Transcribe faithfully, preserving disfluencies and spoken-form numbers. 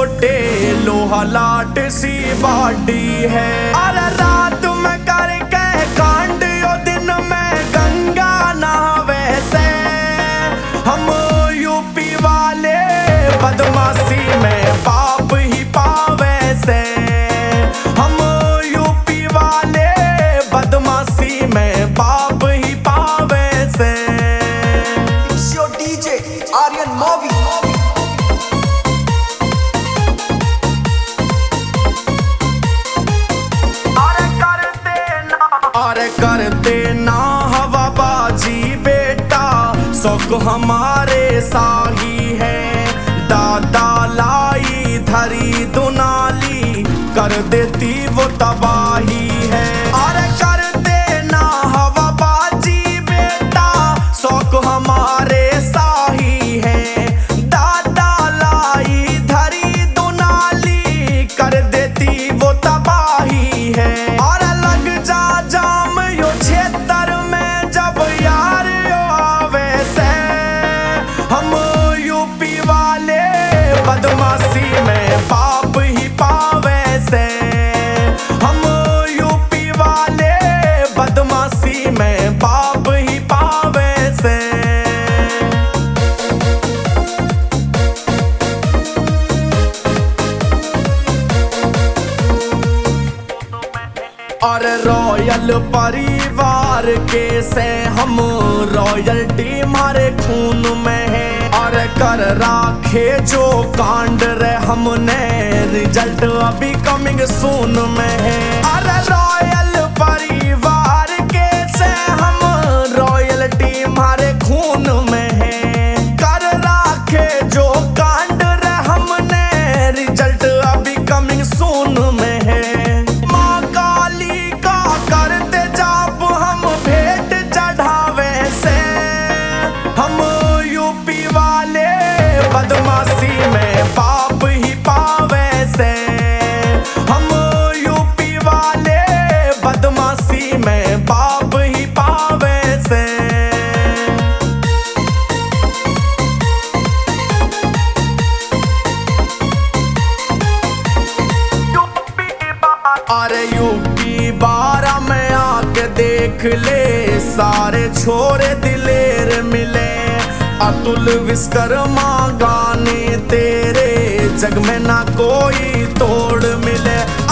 छोटे लोहा लाट सी बाडी है। अरे रात में करके कांड यो दिन में गंगा नहावे से। हम यूपी वाले बदमाशी में पाप ही पावे से। हम यूपी वाले बदमाशी में पाप ही पावे से। It's your D J Aryan Movi। अरे करते ना हवाबाजी बेटा, शौक हमारे साही है। दादा लाई धरी दुनाली, कर देती वो तबाही है। अरे करते ना हवाबाजी बेटा, शौक हमारे साही है। दादा लाई धरी दुनाली, कर देती वो तबाही है। और लग जा जाम यो क्षेत्र में जब यार यो आवे से। हम यूपी वाले बदमाशी में पाप ही पावे से। हम यूपी वाले बदमाशी में पाप ही पावे से। और रॉयल परिवार के से हम, रॉयल्टी हमारे खून में है। और कर राखे जो कांड रे हमने, रिजल्ट अभी कमिंग सून में है। और रॉयल परिवार के से हम, रॉयल्टी हमारे खून में है। कर राखे जो कांड रे हमने, रिजल्ट अभी कमिंग सून में है। करते जाप हम भेंट चढ़ावे से। हम यूपी वाले बदमाशी में पाप ही पावे से। हम यूपी वाले बदमाशी में पाप ही पावे से। अरे यूपी बारह में आके देख ले, सारे छोरे दिलेर मिले। अतुल विश्वकर्मा गाने तेरे, जग में ना कोई तोड़ मिले।